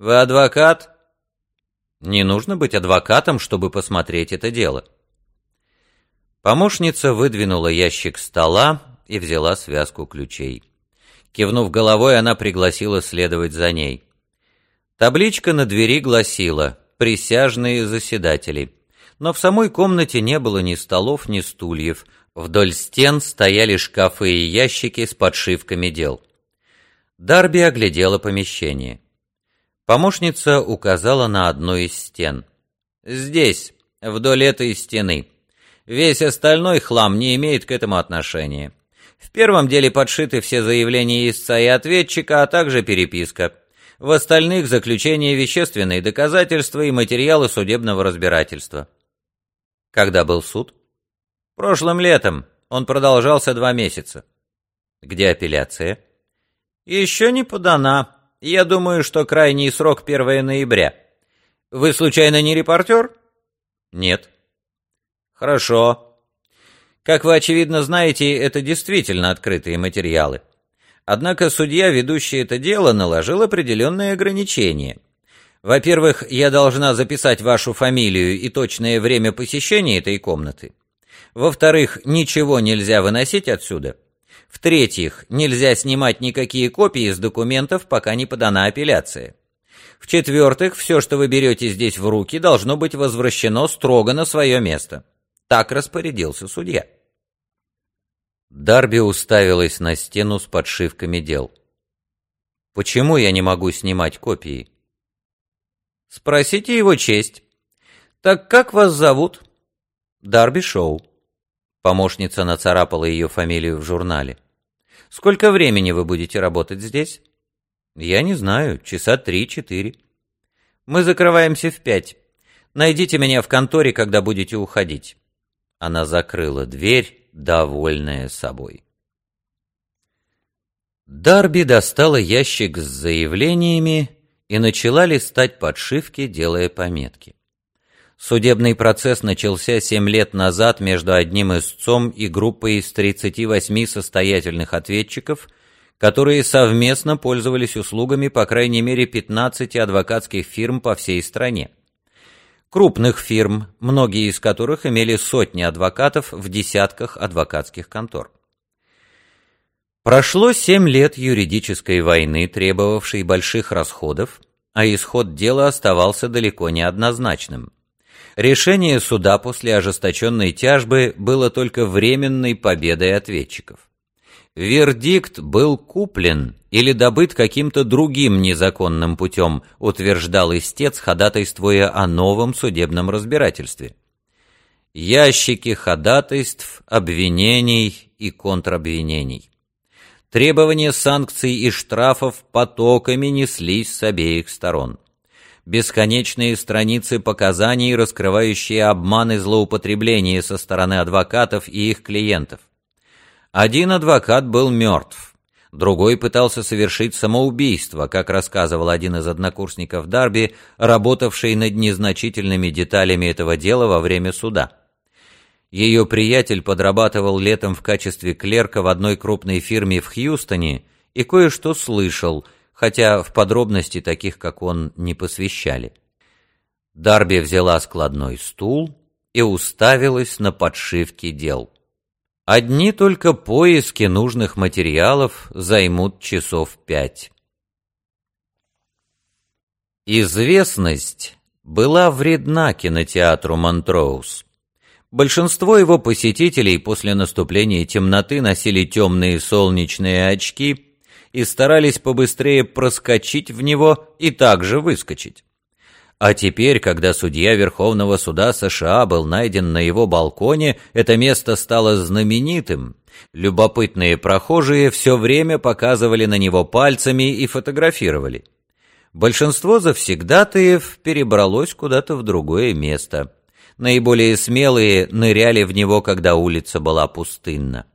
Вы адвокат? Не нужно быть адвокатом, чтобы посмотреть это дело. Помощница выдвинула ящик стола и взяла связку ключей. Кивнув головой, она пригласила следовать за ней. Табличка на двери гласила «Присяжные заседатели». Но в самой комнате не было ни столов, ни стульев. Вдоль стен стояли шкафы и ящики с подшивками дел. Дарби оглядела помещение. Помощница указала на одну из стен. «Здесь, вдоль этой стены. Весь остальной хлам не имеет к этому отношения. В первом деле подшиты все заявления истца и ответчика, а также переписка. В остальных заключения, вещественные доказательства и материалы судебного разбирательства». Когда был суд? Прошлым летом. Он продолжался 2 месяца. Где апелляция? Еще не подана. Я думаю, что крайний срок 1 ноября. Вы случайно не репортер? Нет. Хорошо. Как вы, очевидно, знаете, это действительно открытые материалы. Однако судья, ведущий это дело, наложил определенные ограничения. Во-первых, я должна записать вашу фамилию и точное время посещения этой комнаты. Во-вторых, ничего нельзя выносить отсюда. В-третьих, нельзя снимать никакие копии из документов, пока не подана апелляция. В-четвертых, все, что вы берете здесь в руки, должно быть возвращено строго на свое место. Так распорядился судья. Дарби уставилась на стену с подшивками дел. «Почему я не могу снимать копии?» «Спросите его честь. Так как вас зовут?» «Дарби Шоу». Помощница нацарапала ее фамилию в журнале. «Сколько времени вы будете работать здесь?» «Я не знаю, часа 3-4. Мы закрываемся в 5. Найдите меня в конторе, когда будете уходить». Она закрыла дверь, довольная собой. Дарби достала ящик с заявлениями и начала листать подшивки, делая пометки. Судебный процесс начался 7 лет назад между одним истцом и группой из 38 состоятельных ответчиков, которые совместно пользовались услугами по крайней мере 15 адвокатских фирм по всей стране. Крупных фирм, многие из которых имели сотни адвокатов в десятках адвокатских контор. Прошло 7 лет юридической войны, требовавшей больших расходов, а исход дела оставался далеко не однозначным. Решение суда после ожесточенной тяжбы было только временной победой ответчиков. Вердикт был куплен или добыт каким-то другим незаконным путем, утверждал истец, ходатайствуя о новом судебном разбирательстве. Ящики ходатайств, обвинений и контрабвинений. Требования санкций и штрафов потоками неслись с обеих сторон. Бесконечные страницы показаний, раскрывающие обман и злоупотребление со стороны адвокатов и их клиентов. Один адвокат был мертв, другой пытался совершить самоубийство, как рассказывал один из однокурсников Дарби, работавший над незначительными деталями этого дела во время суда. Ее приятель подрабатывал летом в качестве клерка в одной крупной фирме в Хьюстоне и кое-что слышал, хотя в подробности таких, как он, не посвящали. Дарби взяла складной стул и уставилась на подшивки дел. Одни только поиски нужных материалов займут часов 5. Известность была вредна кинотеатру «Монтроуз». Большинство его посетителей после наступления темноты носили темные солнечные очки и старались побыстрее проскочить в него и также выскочить. А теперь, когда судья Верховного суда США был найден на его балконе, это место стало знаменитым. Любопытные прохожие все время показывали на него пальцами и фотографировали. Большинство завсегдатаев перебралось куда-то в другое место. Наиболее смелые ныряли в него, когда улица была пустынна.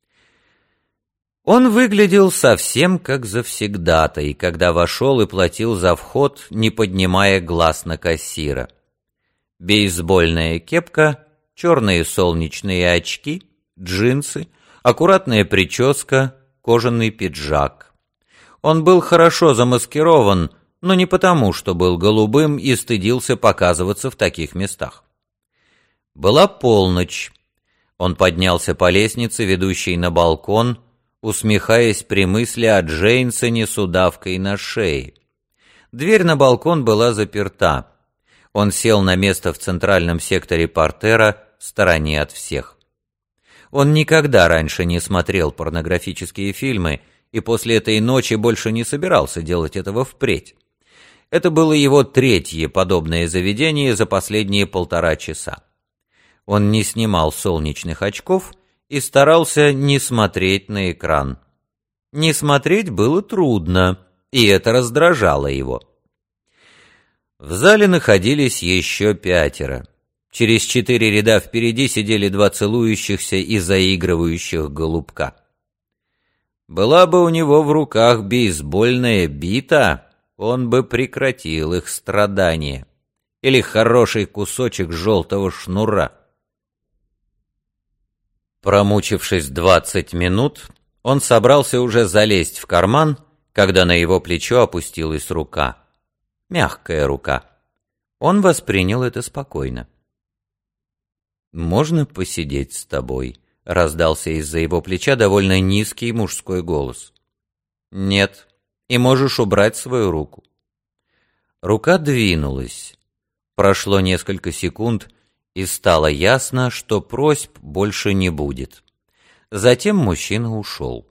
Он выглядел совсем как завсегдатай, когда вошел и платил за вход, не поднимая глаз на кассира. Бейсбольная кепка, черные солнечные очки, джинсы, аккуратная прическа, кожаный пиджак. Он был хорошо замаскирован, но не потому, что был голубым и стыдился показываться в таких местах. Была полночь. Он поднялся по лестнице, ведущей на балкон, усмехаясь при мысли о Джейнсоне с удавкой на шее. Дверь на балкон была заперта. Он сел на место в центральном секторе портера, в стороне от всех. Он никогда раньше не смотрел порнографические фильмы и после этой ночи больше не собирался делать этого впредь. Это было его третье подобное заведение за последние 1,5 часа. Он не снимал солнечных очков и старался не смотреть на экран. Не смотреть было трудно, и это раздражало его. В зале находились еще 5. Через 4 ряда впереди сидели 2 целующихся и заигрывающих голубка. Была бы у него в руках бейсбольная бита, он бы прекратил их страдания. Или хороший кусочек желтого шнура. Промучившись 20 минут, он собрался уже залезть в карман, когда на его плечо опустилась рука. Мягкая рука. Он воспринял это спокойно. «Можно посидеть с тобой?» — раздался из-за его плеча довольно низкий мужской голос. «Нет, и можешь убрать свою руку». Рука двинулась. Прошло несколько секунд, и стало ясно, что просьб больше не будет. Затем мужчина ушел.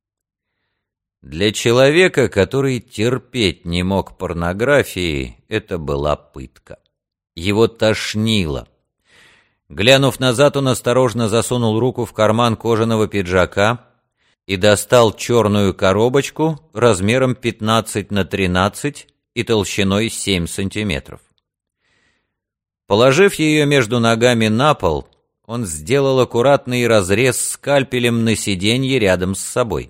Для человека, который терпеть не мог порнографии, это была пытка. Его тошнило. Глянув назад, он осторожно засунул руку в карман кожаного пиджака и достал черную коробочку размером 15 на 13 и толщиной 7 сантиметров. Положив ее между ногами на пол, он сделал аккуратный разрез скальпелем на сиденье рядом с собой.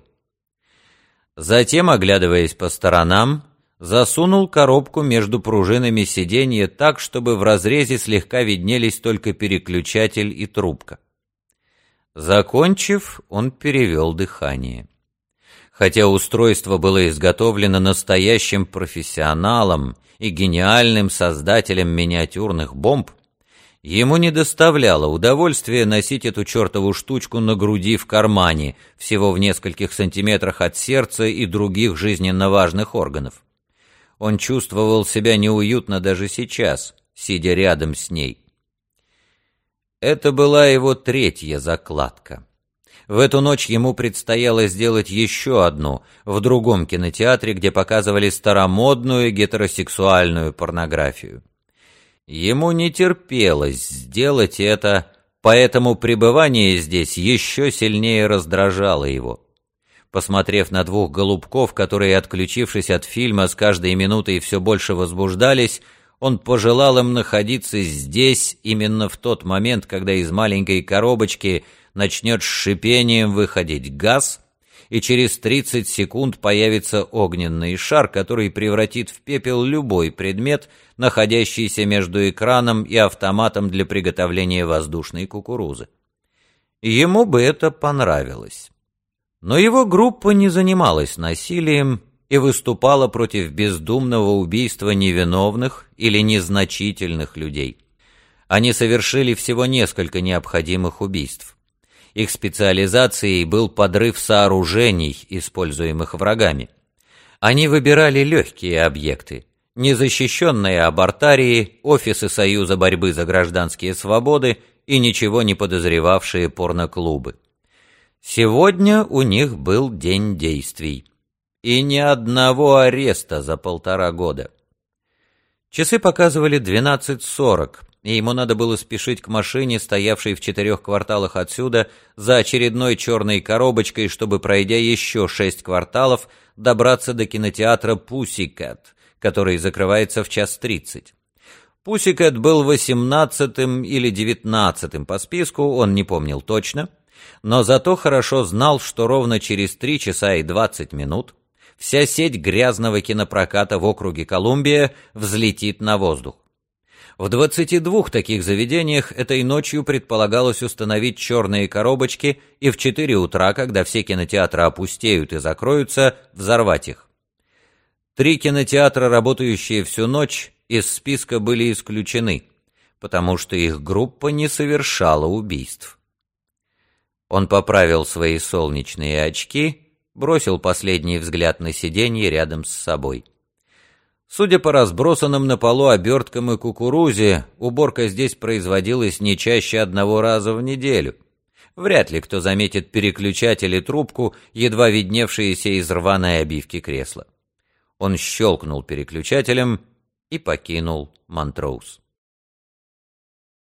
Затем, оглядываясь по сторонам, засунул коробку между пружинами сиденья так, чтобы в разрезе слегка виднелись только переключатель и трубка. Закончив, он перевел дыхание. Хотя устройство было изготовлено настоящим профессионалом и гениальным создателем миниатюрных бомб, ему не доставляло удовольствия носить эту чертову штучку на груди в кармане, всего в нескольких сантиметрах от сердца и других жизненно важных органов. Он чувствовал себя неуютно даже сейчас, сидя рядом с ней. Это была его 3-я закладка. В эту ночь ему предстояло сделать еще одну, в другом кинотеатре, где показывали старомодную гетеросексуальную порнографию. Ему не терпелось сделать это, поэтому пребывание здесь еще сильнее раздражало его. Посмотрев на 2 голубков, которые, отключившись от фильма, с каждой минутой все больше возбуждались, он пожелал им находиться здесь именно в тот момент, когда из маленькой коробочки начнет с шипением выходить газ, и через 30 секунд появится огненный шар, который превратит в пепел любой предмет, находящийся между экраном и автоматом для приготовления воздушной кукурузы. Ему бы это понравилось. Но его группа не занималась насилием и выступала против бездумного убийства невиновных или незначительных людей. Они совершили всего несколько необходимых убийств. Их специализацией был подрыв сооружений, используемых врагами. Они выбирали легкие объекты, незащищенные абортарии, офисы Союза борьбы за гражданские свободы и ничего не подозревавшие порноклубы. Сегодня у них был день действий. И ни одного ареста за 1,5 года. Часы показывали 12:40, и ему надо было спешить к машине, стоявшей в 4 кварталах отсюда, за очередной черной коробочкой, чтобы, пройдя еще 6 кварталов, добраться до кинотеатра «Пуссикэт», который закрывается в 1:30. «Пуссикэт» был 18-м или 19-м по списку, он не помнил точно, но зато хорошо знал, что ровно через 3 часа и 20 минут вся сеть грязного кинопроката в округе Колумбия взлетит на воздух. В 22 таких заведениях этой ночью предполагалось установить черные коробочки и в 4 утра, когда все кинотеатры опустеют и закроются, взорвать их. 3 кинотеатра, работающие всю ночь, из списка были исключены, потому что их группа не совершала убийств. Он поправил свои солнечные очки, бросил последний взгляд на сиденье рядом с собой. Судя по разбросанным на полу оберткам и кукурузе, уборка здесь производилась не чаще 1 раза в неделю. Вряд ли кто заметит переключатель и трубку, едва видневшиеся из рваной обивки кресла. Он щелкнул переключателем и покинул Монтроуз.